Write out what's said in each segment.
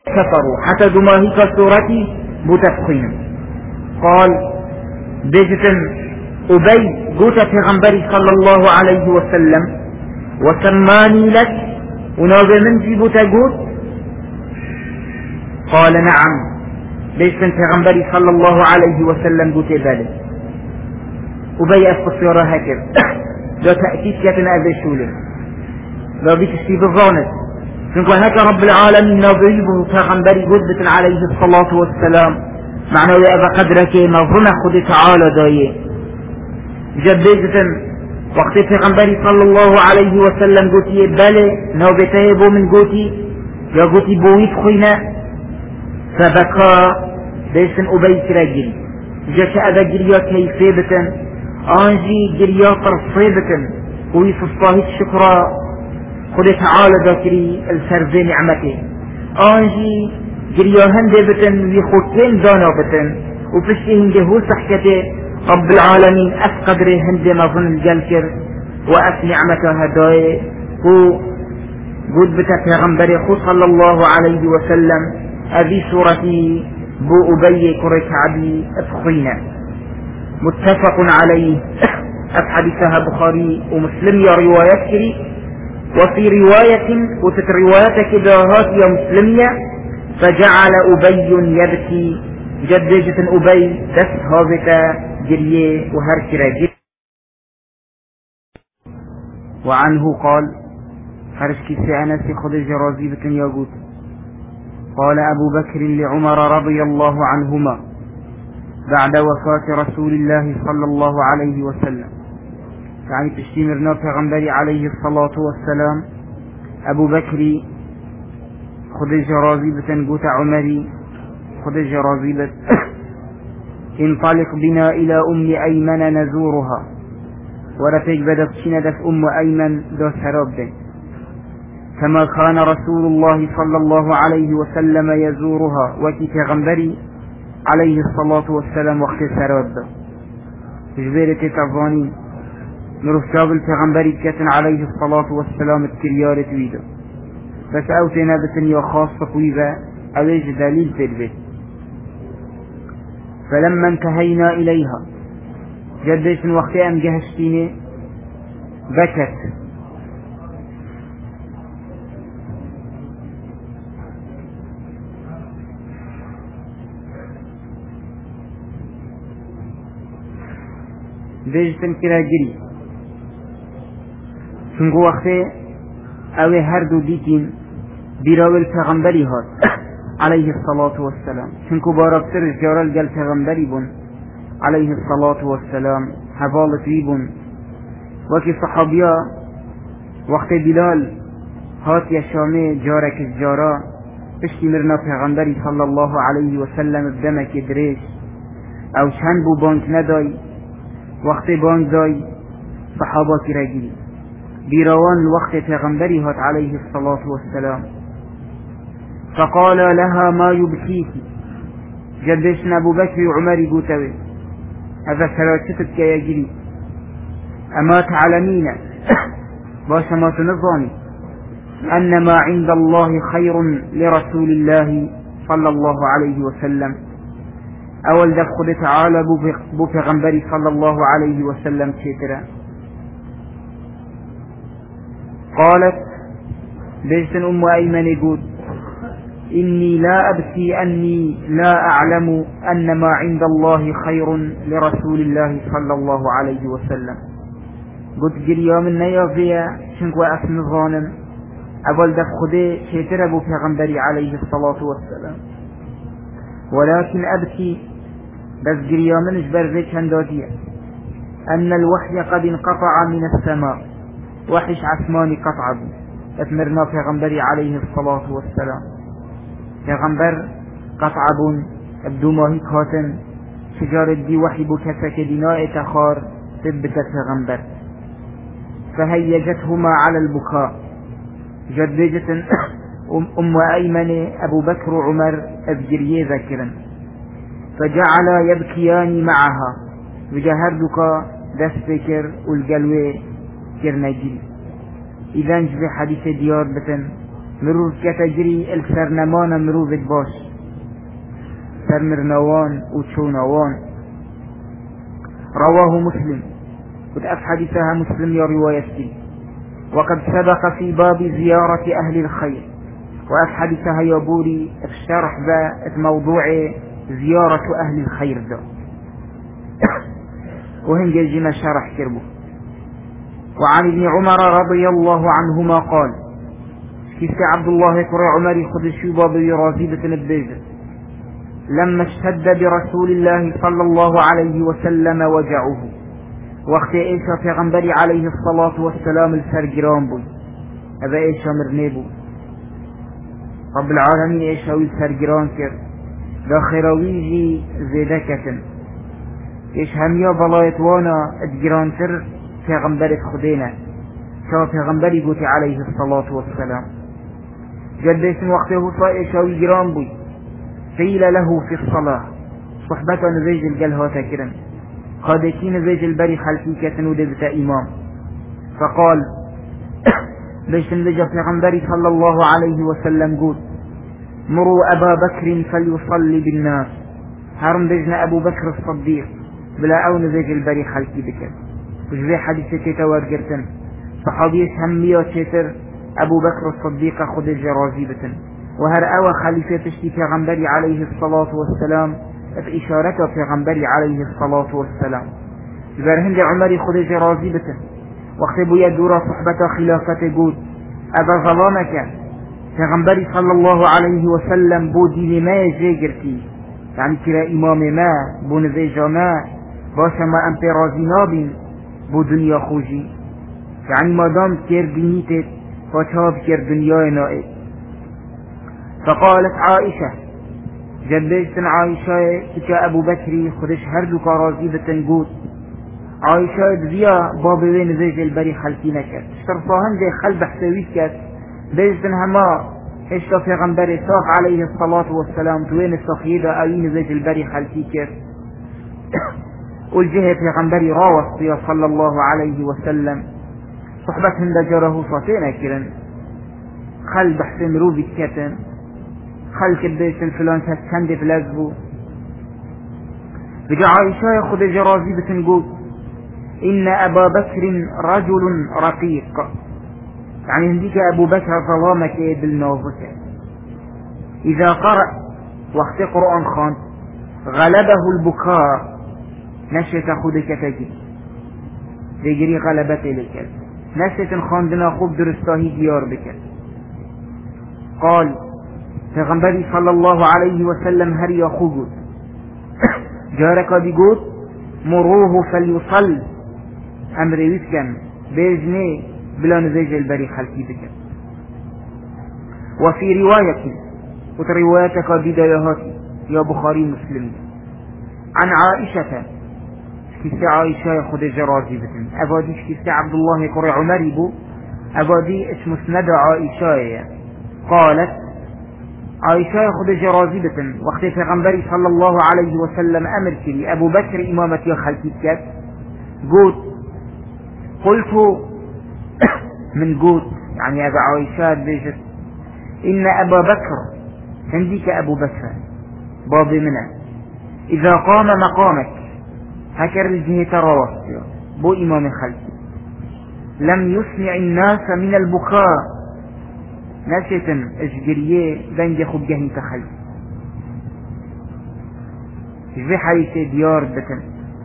كفروا حتى دماهيك سورتي بتفخين قال بجتن أبي قوت في غنبري صلى الله عليه وسلم وسماني لك ونوبي من في بتقول قال نعم بجتن في غنبري صلى الله عليه وسلم قوت ذلك أبي أفقصيرا هكذا لو تأكيد كتنا أبي شولي لو بيكشتي بالظانت فنقول هكا رب العالمين نضريبه فغنبري قدبة عليه الصلاة والسلام معنى يا قدرك مظن خد تعالى دايه جبيزة وقت فغنبري صلى الله عليه وسلم قوتي بله نوبته بو من قوتي يا قوتي بويت خينا فبكى بيسن أبي كراجل جاش أبا جريا كيفيبة أنجي جريا طرصيبة ويس الصاهد شكرا خد تعالى ذاكري السرزي نعمته آنجي جريا هنده بتن ويخوتين دانا بتن وفشي هنده هو صحكته رب العالمين أفقدره هنده مظن الجلكر وأف نعمته هداي هو قد بتا پیغمبر خود صلى الله عليه وسلم أبي سورتي بو أبي كرك عبي أفخينا متفق عليه أفحدثها بخاري ومسلم يا روايات كري وفي رواية وفي رواية كداهات يا مسلمية فجعل أبي يبكي جدجة أبي دس هابك جريه وهركرة جريه. وعنه قال هرشكي سأنس خد جرازي بكن ياقوت قال أبو بكر لعمر رضي الله عنهما بعد وفاة رسول الله صلى الله عليه وسلم يعني تشتيمرنا پیغمبر عليه الصلاة والسلام أبو بكر خد جرازي بتنقوت عمري خد جرازي بت انطلق بنا إلى أم أيمن نزورها ورفق بدت شندف أم أيمن دو سراب دي كما كان رسول الله صلى الله عليه وسلم يزورها وكي پیغمبري عليه الصلاة والسلام وقت سراب دي جبيرة تفاني نرفجاب الپیغمبری كتن عليه الصلاة والسلام التريار تويدا بس اوتنا بتنيا خاصة قويبة اويج دليل تلبت فلما انتهينا اليها جدش من وقت ام جهشتيني بكت ديجتن كرا جري چونکو وقتی اوه هر دو دیتین بیراول پیغمبری هات علیه الصلاة والسلام چونکو باربتر جارل گل پیغمبری بون علیه الصلاة والسلام حوالت وی بون وکی صحابیا وقتی بلال هات یشامه جارک جارا پشتی مرنا پیغمبری صلی الله علیه وسلم بدمک دریش او چند بو بانک ندای وقتی بانک دای صحابا کی رگیری بيروان وقت پیغمبری هات عليه الصلاة والسلام فقال لها ما يبكيك جدشنا أبو بكر وعمر قوتوي هذا ثلاثتك يا جري أما تعلمين باش ما تنظاني أن ما عند الله خير لرسول الله صلى الله عليه وسلم أول دخل تعالى بو پیغمبری صلى الله عليه وسلم شكرا قالت بيشتن أم أيمن يقول إني لا أبكي أني لا أعلم أن ما عند الله خير لرسول الله صلى الله عليه وسلم قلت قريا من نيافيا شنكو أسن الظانم أول دف خدي شيتر أبو پیغمبري عليه الصلاة والسلام ولكن أبكي بس قريا من جبر ذيك هنداتيا أن الوحي قد انقطع من السماء وحش عثماني قطع اتمرنا پیغمبري عليه الصلاة والسلام پیغمبر قطع بون ابدو ماهي كاتن شجار دي وحي بو كسك ديناء تخار ثبت پیغمبر فهيجتهما على البكاء جدجة أم أيمن أبو بكر وعمر أبجريه ذكرا فجعلا يبكيان معها وجهردك دستكر والقلوي كرنجل إذا نجب حديث ديار بتن مروف كتجري السرنمان مروف باش سرمرنوان وشونوان. رواه مسلم وتأف حديثها مسلم يا روايتي. وقد سبق في باب زيارة أهل الخير وأف حديثها يا بوري الشرح ذا موضوع زيارة أهل الخير ذا وهن جينا شرح كربه. وعن ابن عمر رضي الله عنهما قال كيف عبد الله كري عمر خذ الشوبة برازيبة البيجة لما اشتد برسول الله صلى الله عليه وسلم وجعه وقت إيشا في غنبري عليه الصلاة والسلام السرقران بوي هذا إيشا مرنيبو رب العالمين إيشا والسرقران كر داخرويجي زيدكة إيش هميا بلايتوانا ادقران تر في غنبري خدينا شو في غنبري قوتي عليه الصلاة والسلام جديس وقته صائشا والجران بوي قيل له في الصلاة صحبة نزيج الجلها تكرا قادتين نزيج البري خلفيكة ودبت إمام فقال بيش نزيج في غنبري صلى الله عليه وسلم قول مروا أبا بكر فليصلي بالناس هرم دجنا أبو بكر الصديق بلا أو نزيج البري خلفي بك وجبه حديثة تتوارجرتن صحابيش همية تتر أبو بكر الصديق خد الجرازيبة وهر أوى خليفة تشتي في غنبري عليه الصلاة والسلام في إشارته في غنبري عليه الصلاة والسلام جبرهند عمري خد الجرازيبة واختبوا يدور صحبة خلافة قود أبا ظلامك في غنبري صلى الله عليه وسلم بودي لما يجيجرتي يعني كرا إمام ما بونزيجا ما باشا ما أمبرازي نابين بو دنيا خوجي يعني ما دام كير دنيتت فاتهاب كير دنيا نائب. فقالت عائشة جبشت عائشة تكا أبو بكري خدش هردو كارازي بتنقود عائشة دزيا بابي وين زيج البري خلقينك اشترصاهن زي خلب حسويت كات بيجتن هما اشتا في غنبري صاف عليه الصلاة والسلام توين الصخيدة أين زيج البري خلقيك والجهة في غنبري راوس يا صلى الله عليه وسلم صحبتهم دجره صاتين كرن خل بحسن روبي كتن خل كبيش الفلان تسكند في لازبو بجا عائشة ياخد جرازي بتنقود إن أبا بكر رجل رقيق يعني هنديك أبو بكر ظلامك بالنوفك إذا قرأ وقت قرآن خان غلبه البكاء نشت خودك تجي تجري غلبته لك نشت خاندنا خوب درستاهي ديار بك. قال پیغمبری صلى الله عليه وسلم هر يا خوجود جارك بيقول مروه فليصل امر ويسكن بيجني بلا نزيج البري خلقي بك. وفي رواية وتروايتك بدايهاتي يا بخاري مسلم عن عائشة كيسي عائشة خد جرازي بتن أباديش كيسي عبد الله قري عمري بو أبادي اش مسند عائشة قالت عائشة خد جرازي بتن وقت پیغمبری صلى الله عليه وسلم أمر كري أبو بكر إمامتي خلقي بك قلت من قوت يعني أبا عائشة بيجت إن أبا بكر عندك أبو بكر بابي منه إذا قام مقامك هكر الجهة رواسي بو إمام خلقي لم يسمع الناس من البكاء نشتا اجبريه بنجي خب جهن تخلقي جبي حيث ديار بتن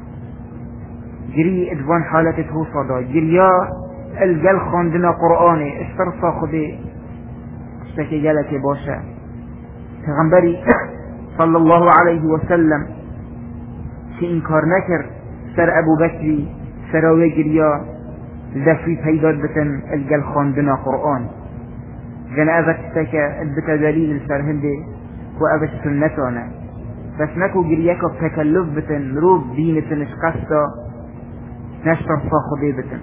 جري ادوان حالته صدا جريا الجل خاندنا قرآني اشترصا خدي اشتكي جلك باشا پیغمبری صلى الله عليه وسلم شي انكار نكر سر ابو بكري سراوي جريا لدفي پیداد بتن الجل خاندنا قرآن جن اذا اشتكى البتا دليل السرهندي وابت سنتانا بس نكو جرياك بتكلف بتن روب دينة نشقستا نشتر صاخدي بتن.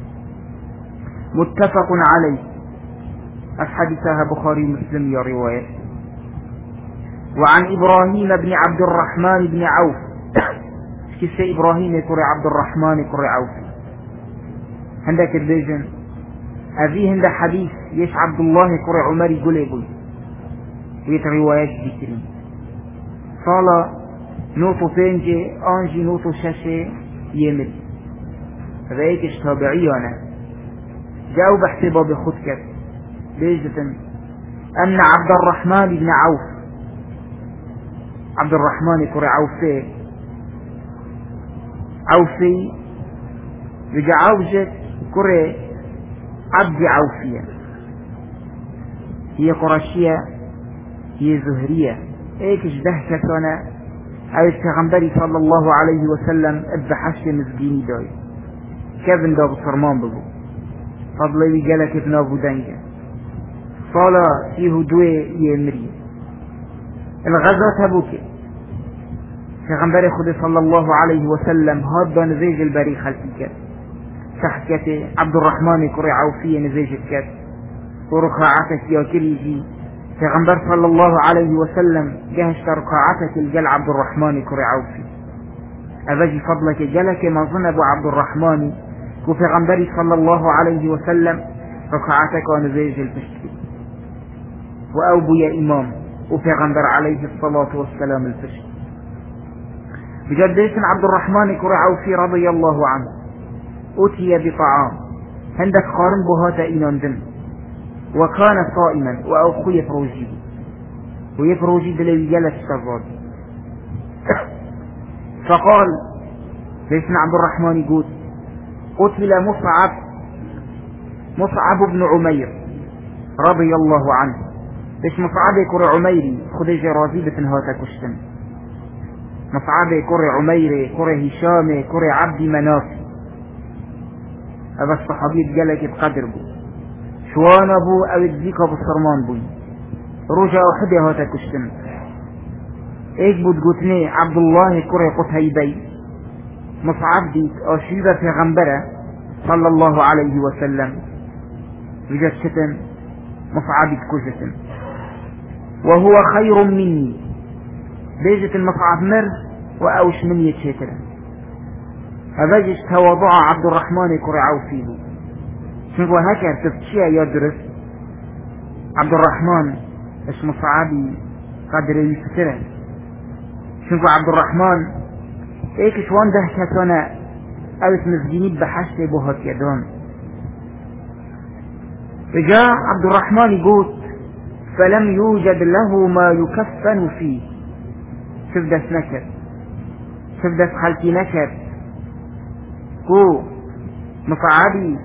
متفق عليه أحاديثها بخاري مسلم يا رواية. وعن إبراهيم بن عبد الرحمن بن عوف كيف إبراهيم يقول عبد الرحمن يقول عوف عندك البيجن أبي هند حديث يش عبد الله كري عمر يقول يقول ويت روايات ذكرين صالة نوتو بينجي أنجي نوتو شاشي يمل رأيكش تابعي أنا جاوب احتبا بخدك ليجة أن عبد الرحمن بن عوف عبد الرحمن كري عوفي رجع عوجت كري عبد عوفية هي قرشية هي زهرية ايكش دهكتنا او التغنبري صلى الله عليه وسلم ادبحش مزقيني داي كابن دا بصرمان بقو فضلي جالك ابن ابو دنجة صالة فيه دوي يمري الغزات هبوكي تغنبري خد صلى الله عليه وسلم هاد نزيج البري خلفك تحكتي عبد الرحمن كري عوفية نزيج الكت ورقاعتك يا كريجي تغنبر صلى الله عليه وسلم جهشت رقاعتك الجل عبد الرحمن كري عوفي أبجي فضلك جلك ما ظنب عبد الرحمن وفي غنبري صلى الله عليه وسلم رقاعتك ونزيج الفشتي وأوبو يا إمام وفي غنبر عليه الصلاة والسلام الفشتي بجديس عبد الرحمن كري عوفي رضي الله عنه أتي بطعام عندك قارن بهات إينان دم وكان صائما وأخو يفروجي ويفروجي دلوي جلس الشراد فقال ليسنا عبد الرحمن يقول قتل مصعب بن عمير رضي الله عنه ليش مصعب كري عميري خدي جرازي بتنهاتا كشتن مصعب كري عميري كري هشامي كري عبد منافي هذا الصحابي جلك بقدر بو شوان ابو او الديك ابو الصرمان بو رجع وحدي هاتا كشتن ايك بود قتني عبد الله كري قتيبي مصعب ديك اشيبه في غنبره صلى الله عليه وسلم رجع شتن مصعب كشتن وهو خير مني بيجت المصعب مر واوش من يتشتر فبجش تواضع عبد الرحمن كري عوفي بو شنو هكا تفتشيها يدرس عبد الرحمن اسمه صعابي قدر يفتره شنو عبد الرحمن ايك شوان ده كتانا او اسم بحشت بوهات يدان فجاء عبد الرحمن يقول فلم يوجد له ما يكفن فيه سفدس نكر سفدس خلقي نكر كو مصعبي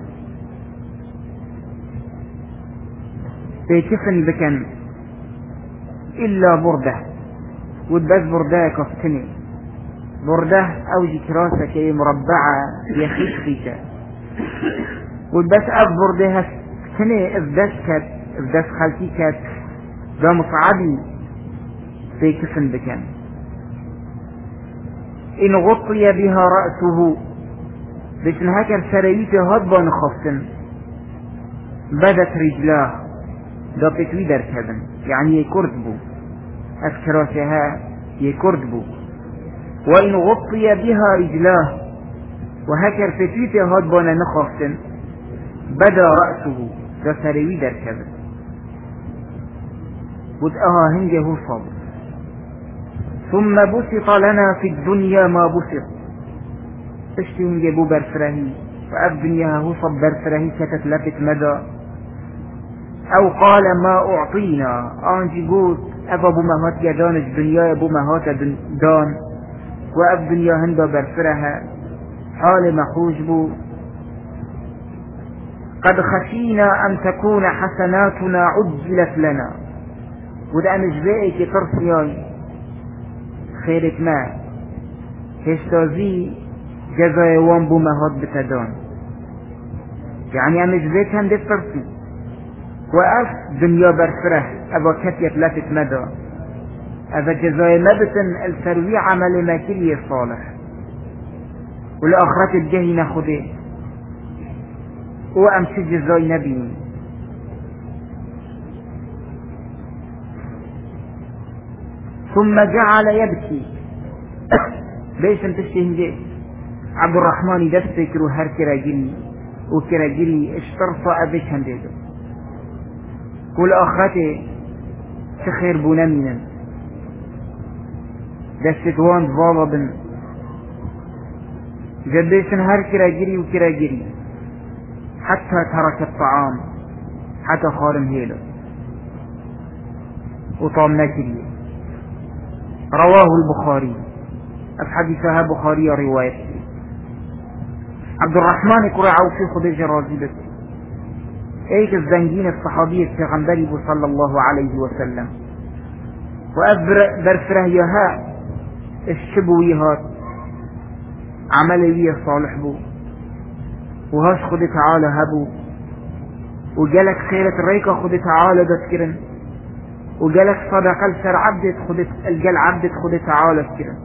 بيكفن بكن إلا بردة ودبس بردة كفتني بردة أو جكراسة كي مربعة يخيشيشة ودبس أف بردة هفتني افدس خلقي كت دا مصعبي بيكفن بكن إن غطي بها رأسه بسن هكر سريته هضبا خفتن بدت رجلاه دا بتوي دركبن يعني يكردبو أفكراتها يكردبو وإن غطي بها رجلاه وهكر فتويته هضبا نخفتن بدا رأسه دا سريوي دركبن ودأها هنجه صبر ثم بسط لنا في الدنيا ما بسط اشتهم جابوا برفرهي فأب دنياها هو صب برفرهي كتتلفت مدى او قال ما اعطينا انجي قوت ابا بمهات يدان الدنيا بمهات دان واب دنيا هندا برفرها حال مخوش بو قد خشينا ان تكون حسناتنا عجلت لنا وده مجبئك ترسياي خيرت ما هشتازي جزاي وان بمهات بتدان يعني مجبئك هم دي ترسي وأف دنيا برفره أبا كتيت لفت مدى أبا جزاي مبتن السروي عمل ما كلي صالح والآخرة الجهي ناخده وأمشي جزاي نبي ثم جعل يبكي ليش انتشتهم جي عبد الرحمن دستك روحر كراجلي وكراجري اشترصا أبي كنديدو كل آخرته تخير بونمنا دستوان ضابا بن جديسن هر كراجري وكراجري حتى ترك الطعام حتى خارم هيلو وطعم نكري. رواه البخاري الحديثها بخاري رواية عبد الرحمن كرعو في خديجة رازبت ايك الزنجين الصحابية التغنبري صلى الله عليه وسلم وأبر برفره يها الشبويهات عملية صالح بو وهاش خدي تعالى هبو وجالك خيرة الريكة خدي تعالى دسكرن وجالك صدق السر عبدت خدت الجل عبدت خدي تعالى دسكرن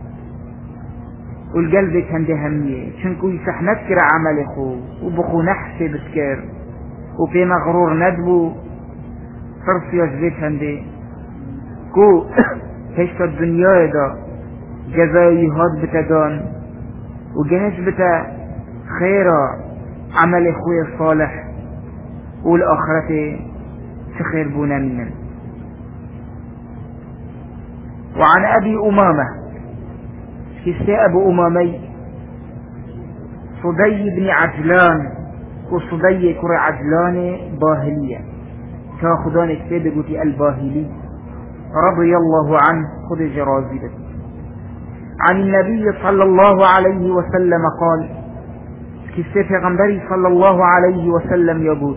والقلب كان ده همية شنكو يسح نذكر عمل خو وبخو نحسي بسكر وفي مغرور ندبو فرص يجبت هنده كو هشت الدنيا دا جزاي هاد بتدان وجهش بتا خيرا عمل اخوي الصالح والآخرة تخير بونا منن. وعن أبي أمامة كساء أبو أمامي صدي بن عجلان وصدي كر عجلان باهلية تاخدان كتاب قوتي الباهلي رضي الله عنه خد جرازيدة عن النبي صلى الله عليه وسلم قال كساء پیغمبري صلى الله عليه وسلم يقول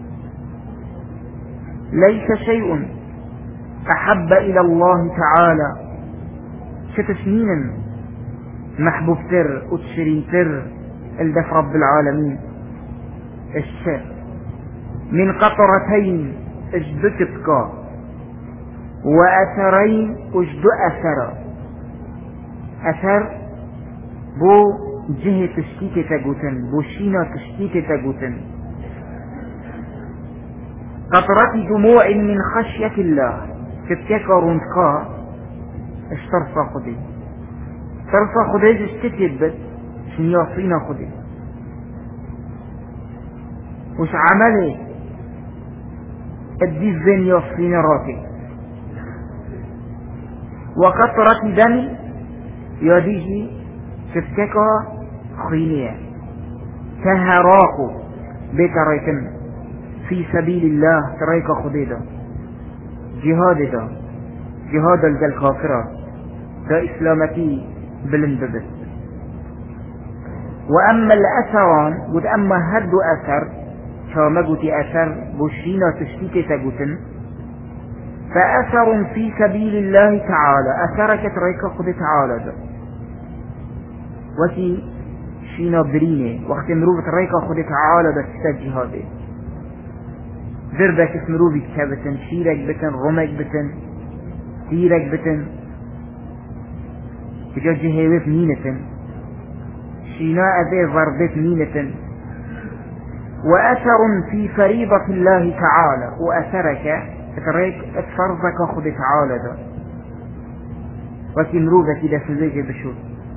ليس شيء أحب إلى الله تعالى شتسنين محبوب تر وتشرين تر الدف رب العالمين الشيء من قطرتين اجدتك وأثرين اجد أثر أثر بو جهة تشتيت تقوتن بو شينا تشتيت تقوتن قطرة دموع من خشية الله تتكرون كا اشترصا خدي ترصا خدي اشتتبت شنياصينا خدي وش عمله الديزين يصين راتي وقطرة دم يديه تتكا خينية تهراق بتريكن في سبيل الله تريك خديدا جهاد دا جهاد الكافرة دا إسلامتي بلندبت. وأما الأثران قد أما هدو أثر شاما قد أثر بوشينا تشتيت تقوتن فأثر في سبيل الله تعالى أثرك تريك خد تعالى دا وكي شينا بريني وقت مروف تريك خد تعالى دا تستجهاده ذربك اسمروبي كتابتن شيرك بتن رمك بتن تيرك بتن تجاجه هيوف مينتن شيناء ذي ضربت مينة وأثر في فريضة الله تعالى وأثرك اتريك اتفرضك خد تعالى دا وكي مروفة كده سنزيج بشوت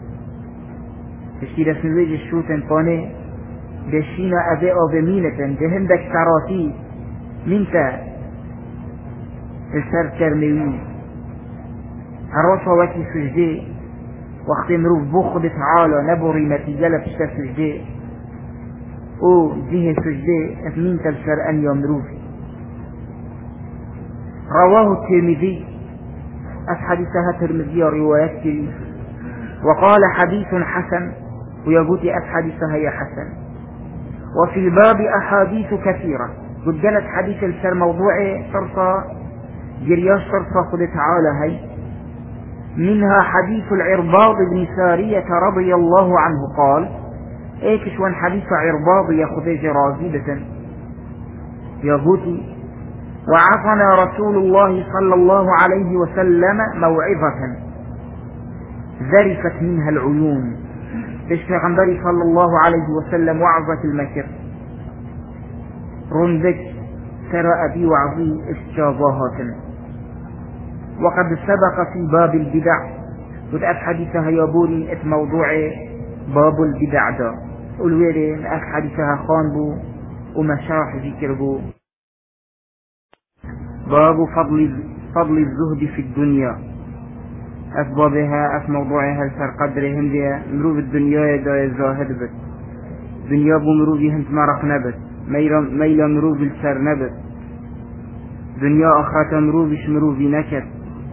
كده سنزيج الشوت انفاني بشيناء ذي او بمينة دهندك تراتي منك السر كرميوي الرصة وكي سجدي وقت مروف بخد تعالى نبري نتيجة لفشتا سجدي او جهة سجدي اثنين تلسر ان يوم رواه الترمذي أحاديثها الترمذي روايته وقال حديث حسن ويقول أحاديثها هي حسن. وفي الباب أحاديث كثيرة قد جلت حديث السر موضوع صرصة جرياش صرصة خد تعالى هي منها حديث العرباض بن سارية رضي الله عنه قال ايكش وان حديث عرباض ياخذ جرازيبة يهودي وعظنا رسول الله صلى الله عليه وسلم موعظة ذرفت منها العيون بشفغنبري صلى الله عليه وسلم وعظة المكر رندك ترى أبي وعظي استجاباهات. وقد سبق في باب البدع وتأف حديثها يبوري موضوع باب البدع دا والويرين أخ حديثها خان بو ومشاح ذكر بو. باب فضل الزهد في الدنيا. أسبابها أف موضوعها الفر قدرهم دي مروف الدنيا دا الزاهد بس دنيا بو مروفي هنت مرق نبت ميلا مروف السر نبت دنيا أخرى مروفش مروفي نكت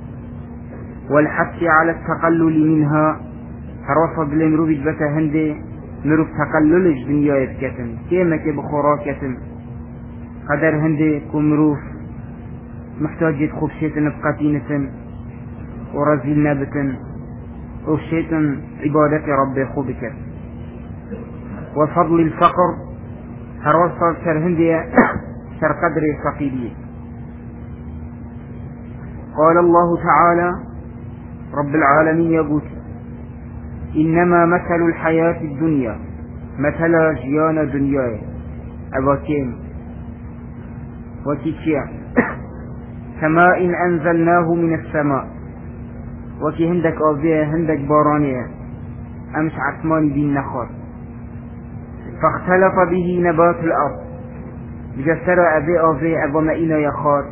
والحث على التقلل منها هروفا بلي مروفي بتا هندي مروف تقللش دنيا يبكتن كيما كي بخوراكتن قدر هندي كو مروف محتاج يدخل شيطن بقتينة ورزيل نبتن وشيطن عبادة ربي خوبك. وفضل الفقر هروصل سر هندية سر قدر فقيرية. قال الله تعالى رب العالمين يقول إنما مثل الحياة الدنيا مثل جيان دنياي أباكين وكيكيا كماء إن أنزلناه من السماء وكي هندك أوفيه هندك بارانية أمش عثمان بن نخر فاختلف به نبات الأرض بجسر أبي أوفيه أبا مئينا يخار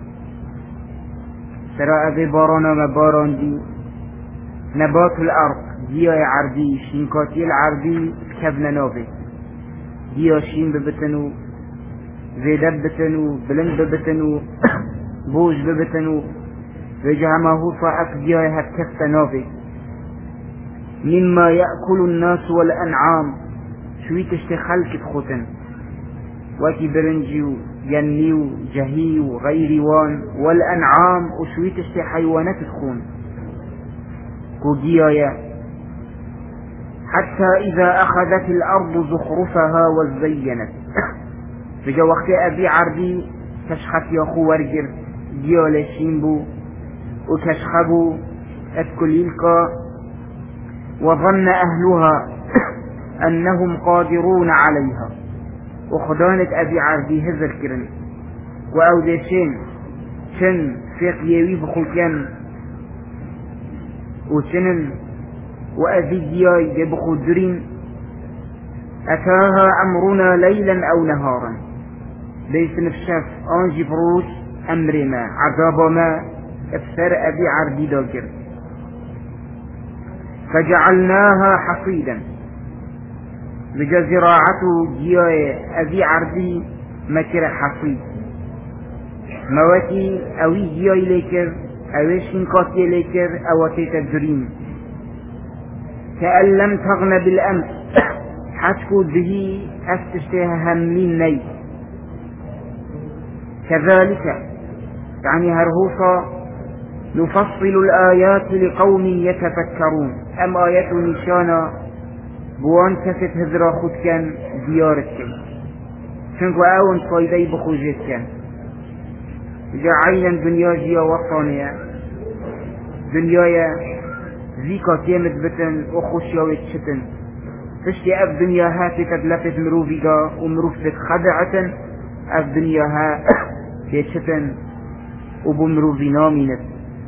سرى أبي بارانا مباران دي نبات الأرض ديا عربي شينكاتي العربي كبنا نوفي ديا شين ببتنو زيدب بتنو بلند ببتنو بوج ببتنو وجهمه فأك ديا هتكفت نوفي مما يأكل الناس والأنعام شوي تشتخلك تخوتن وكي برنجيو ينيو جهيو غير وان والأنعام وشوي تشتي حيوانات تخون كوجيايا حتى إذا أخذت الأرض زخرفها وزينت فجا وقت أبي عربي تشخط ياخو ورجر ديال شينبو وتشخبو أتكليلكا وظن أهلها أنهم قادرون عليها وخدانة أبي عربي هذا الكرن وأوديشين شن فيق يوي بخلقان وشنن وأبي دياي يبخو درين أتاها أمرنا ليلا أو نهارا ليس نفشاف أنجي بروش أمرنا عذاب ما أفسر أبي عربي داكر فجعلناها حصيدا بجا زراعته دياي أبي عربي مكر حصيد مواتي أوي دياي ليكر أوي شنكاتي ليكر أواتي تدرين كأن لم تغن بالأمس حتكو به أستشتها همين ني كذلك يعني هرهوصا نفصل الآيات لقوم يتفكرون أم آيات نشانا بوان كست هذرا خود كان ديارت كان شنكو اون فايداي بخوجت كان جا عينا دنيا جيا وطانيا دنيايا زيكا تيمت بتن وخوشيا ويتشتن تشتي اف دنيا هاتي تدلفت مروفيقا ومروفتك خدعة اف دنيا ها يتشتن وبمروفي نامينت.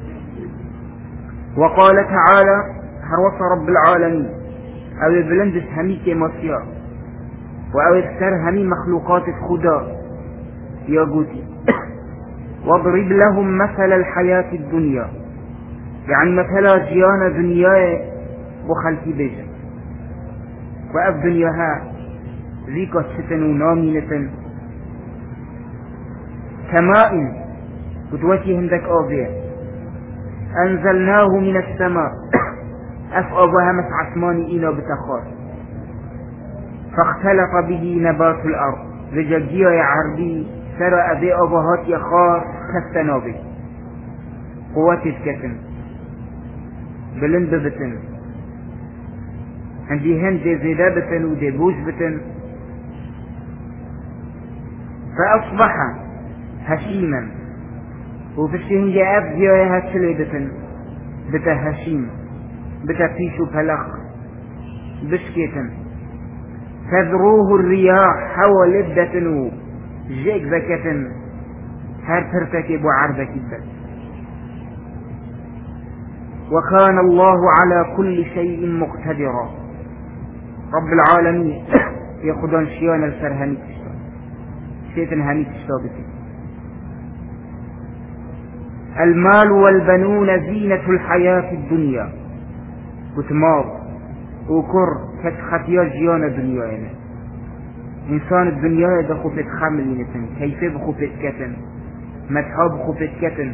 وقال تعالى هروس رب العالمين او بلندس همي كماسيا او اكثر همي مخلوقات خدا يا قوتي واضرب لهم مثل الحياة الدنيا يعني مثلا جيانا دنيا وخلتي بيجا وأف دنياها ذيك ستن ونامينة كماء قدوتي هندك أوفيه أنزلناه من السماء أفأبها مسع عثماني إنا بتخار فاختلط به نبات الأرض رجاجيا يا عربي سرى أبي أبهات يخار كستنابي قوات الكتن بلند بتن عندي هند زيدا بتن ودي بوش بتن فأصبح هشيما وفشين جاء أبديا هاتشلي بتن بتا هشيم بتا فيشو بلخ بشكيتن تذروه الرياح حول لبدة جيك ذكة هر ترتكب عرضك الدل وكان الله على كل شيء مقتدرا رب العالمين يخدون شيان السر همي تشتا شيطن همي تشتا بكي. المال والبنون زينة الحياة الدنيا وتمار وكر كتختيا جيان الدنيا يعني. إنسان الدنيا ده خفت خملينتن كيف بخفت كتن متحاب خفت كتن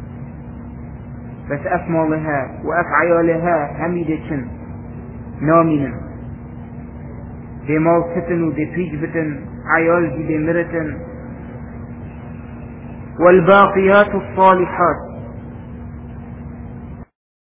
بس أفمالها وأفعيالها هميدتن نامين بمال ستن ودفيج بتن عيال دي بمرتن. والباقيات الصالحات